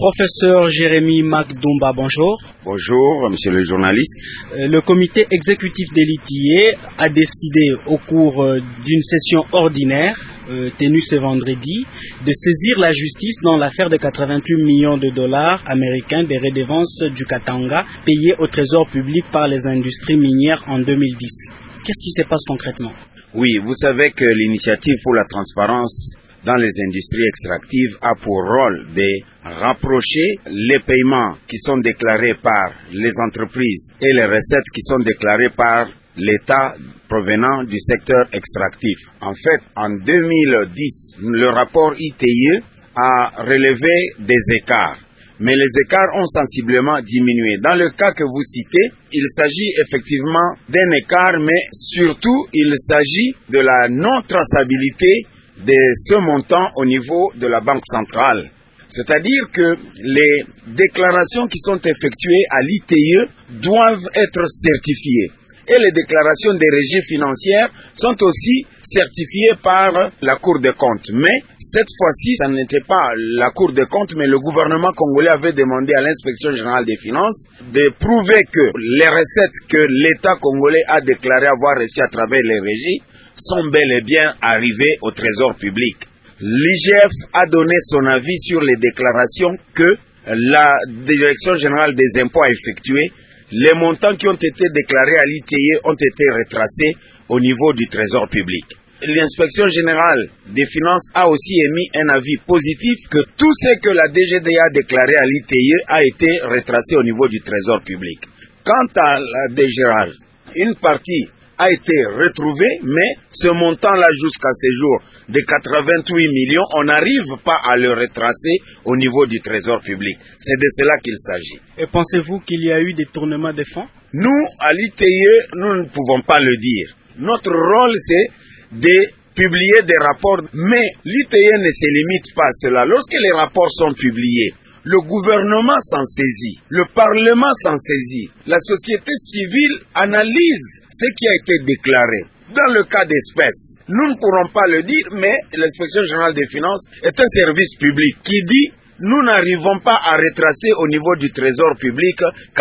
Professeur Jérémy Makdoumba, bonjour. Bonjour, monsieur le journaliste. Le comité exécutif de l'ITIE a décidé au cours d'une session ordinaire tenue ce vendredi de saisir la justice dans l'affaire de 88 millions de dollars américains des redevances du Katanga payées au trésor public par les industries minières en 2010. Qu'est-ce qui se passe concrètement? Oui, vous savez que l'initiative pour la transparence dans les industries extractives a pour rôle de rapprocher les paiements qui sont déclarés par les entreprises et les recettes qui sont déclarées par l'État provenant du secteur extractif. En fait, en 2010, le rapport ITIE a relevé des écarts. Mais les écarts ont sensiblement diminué. Dans le cas que vous citez, il s'agit effectivement d'un écart, mais surtout il s'agit de la non-traçabilité de ce montant au niveau de la Banque centrale. C'est-à-dire que les déclarations qui sont effectuées à l'ITIE doivent être certifiées. Et les déclarations des régies financières sont aussi certifiées par la Cour des comptes. Mais cette fois-ci, ça n'était pas la Cour des comptes, mais le gouvernement congolais avait demandé à l'Inspection générale des finances de prouver que les recettes que l'État congolais a déclaré avoir reçues à travers les régies sont bel et bien arrivées au trésor public. L'IGF a donné son avis sur les déclarations que la Direction générale des impôts a effectuées. Les montants qui ont été déclarés à l'ITIE ont été retracés au niveau du trésor public. L'inspection générale des finances a aussi émis un avis positif que tout ce que la DGDA a déclaré à l'ITIE a été retracé au niveau du trésor public. Quant à la DGRAL, une partie a été retrouvée, mais ce montant-là jusqu'à ce jour de 88 millions, on n'arrive pas à le retracer au niveau du trésor public. C'est de cela qu'il s'agit. Et pensez-vous qu'il y a eu des détournement des fonds? Nous, à l'ITIE, nous ne pouvons pas le dire. Notre rôle, c'est de publier des rapports, mais l'ITIE ne se limite pas à cela. Lorsque les rapports sont publiés, le gouvernement s'en saisit, le Parlement s'en saisit, la société civile analyse ce qui a été déclaré. Dans le cas d'espèces, nous ne pourrons pas le dire, mais l'Inspection générale des finances est un service public qui dit nous n'arrivons pas à retracer au niveau du trésor public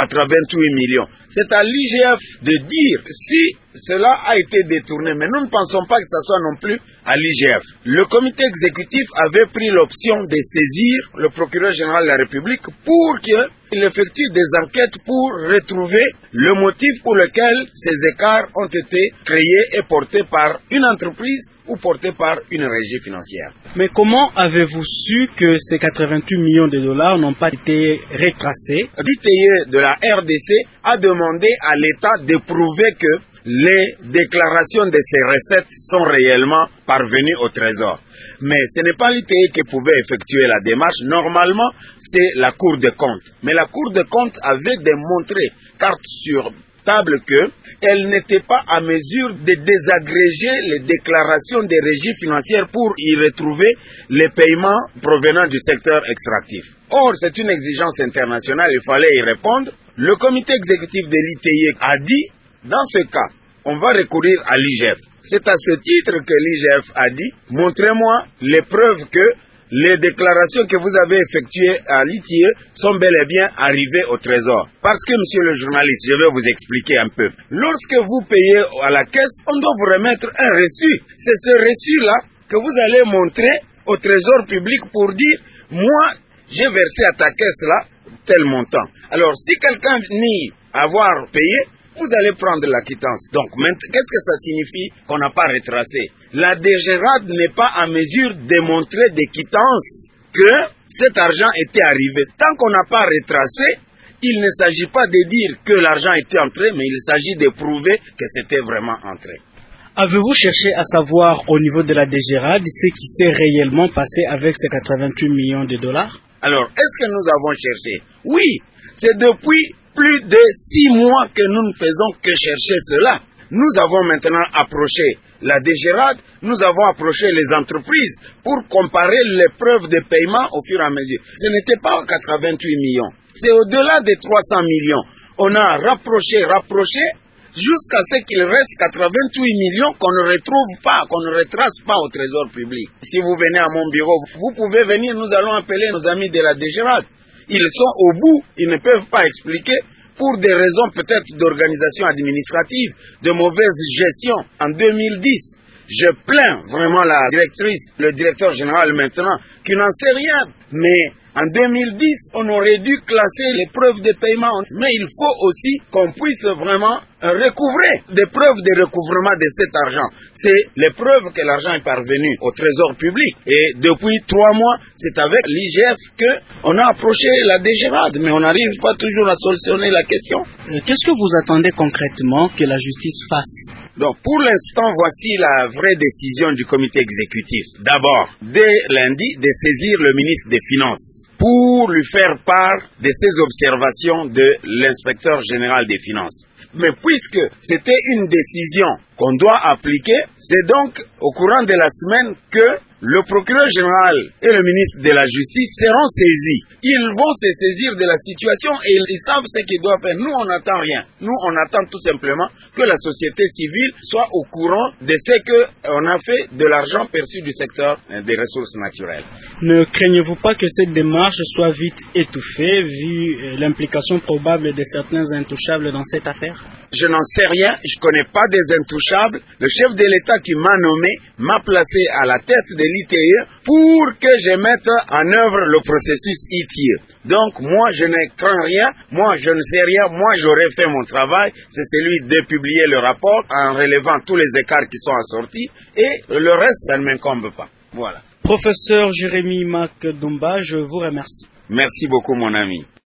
88 millions. C'est à l'IGF de dire si cela a été détourné, mais nous ne pensons pas que ce soit non plus à l'IGF. Le comité exécutif avait pris l'option de saisir le procureur général de la République pour qu'il effectue des enquêtes pour retrouver le motif pour lequel ces écarts ont été créés et portés par une entreprise ou portés par une régie financière. Mais comment avez-vous su que ces 88 millions de dollars n'ont pas été retracés? L'ITIE de la RDC a demandé à l'État de prouver que les déclarations de ces recettes sont réellement parvenues au trésor. Mais ce n'est pas l'ITIE qui pouvait effectuer la démarche. Normalement, c'est la Cour des comptes. Mais la Cour des comptes avait démontré, carte sur table, qu'elle n'était pas à mesure de désagréger les déclarations des régies financières pour y retrouver les paiements provenant du secteur extractif. Or, c'est une exigence internationale, il fallait y répondre. Le comité exécutif de l'ITIE a dit, dans ce cas, on va recourir à l'IGF. C'est à ce titre que l'IGF a dit, montrez-moi les preuves que les déclarations que vous avez effectuées à l'ITIE sont bel et bien arrivées au trésor. Parce que, monsieur le journaliste, je vais vous expliquer un peu. Lorsque vous payez à la caisse, on doit vous remettre un reçu. C'est ce reçu-là que vous allez montrer au trésor public pour dire, moi, j'ai versé à ta caisse-là tel montant. Alors, si quelqu'un nie avoir payé, vous allez prendre la quittance. Donc, qu'est-ce que ça signifie qu'on n'a pas retracé? La DGRAD n'est pas en mesure de montrer des quittances que cet argent était arrivé. Tant qu'on n'a pas retracé, il ne s'agit pas de dire que l'argent était entré, mais il s'agit de prouver que c'était vraiment entré. Avez-vous cherché à savoir au niveau de la DGRAD ce qui s'est réellement passé avec ces 88 millions de dollars? Alors, est-ce que nous avons cherché? Oui, c'est depuis plus de 6 mois que nous ne faisons que chercher cela. Nous avons maintenant approché la DGRAD, nous avons approché les entreprises pour comparer les preuves de paiement au fur et à mesure. Ce n'était pas 88 millions, c'est au-delà de 300 millions. On a rapproché, jusqu'à ce qu'il reste 88 millions qu'on ne retrouve pas, qu'on ne retrace pas au trésor public. Si vous venez à mon bureau, vous pouvez venir, nous allons appeler nos amis de la DGRAD. Ils sont au bout, ils ne peuvent pas expliquer pour des raisons peut-être d'organisation administrative, de mauvaise gestion. En 2010, je plains vraiment la directrice, le directeur général maintenant, qui n'en sait rien. Mais en 2010, on aurait dû classer les preuves de paiement. Mais il faut aussi qu'on puisse vraiment recouvrer des preuves de recouvrement de cet argent. C'est les preuves que l'argent est parvenu au trésor public. Et depuis 3 mois, c'est avec l'IGF qu'on a approché la DGRAD, mais on n'arrive pas toujours à solutionner la question. Qu'est-ce que vous attendez concrètement que la justice fasse? Donc pour l'instant, voici la vraie décision du comité exécutif. D'abord, dès lundi, de saisir le ministre des Finances pour lui faire part de ses observations de l'inspecteur général des Finances. Mais puisque c'était une décision qu'on doit appliquer, c'est donc au courant de la semaine que le procureur général et le ministre de la Justice seront saisis. Ils vont se saisir de la situation et ils savent ce qu'ils doivent faire. Nous, on n'attend rien. Nous, on attend tout simplement que la société civile soit au courant de ce qu'on a fait de l'argent perçu du secteur des ressources naturelles. Ne craignez-vous pas que cette démarche soit vite étouffée vu l'implication probable de certains intouchables dans cette affaire? Je n'en sais rien, je ne connais pas des intouchables. Le chef de l'État qui m'a nommé m'a placé à la tête de l'ITIE pour que je mette en œuvre le processus ITIE. Donc moi je ne crains rien, moi je ne sais rien, moi j'aurais fait mon travail, c'est celui de publier le rapport en relevant tous les écarts qui sont assortis et le reste ça ne m'incombe pas. Voilà. Professeur Jérémy Mac Dumba, je vous remercie. Merci beaucoup mon ami.